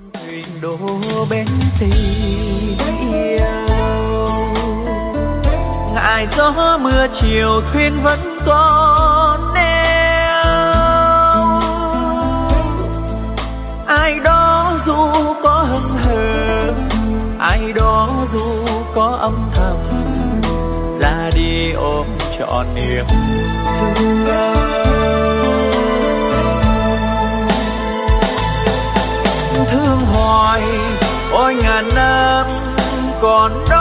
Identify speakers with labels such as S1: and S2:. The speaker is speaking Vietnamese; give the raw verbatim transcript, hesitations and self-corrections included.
S1: thuyền đổ bến tình yêu, ngại gió mưa chiều thuyền vẫn còn neo. Ai đó dù có hững hờ, ai đó dù có âm thầm, ra đi ôm trọn niềm thương. Thương hoài ôi ngàn năm còn đó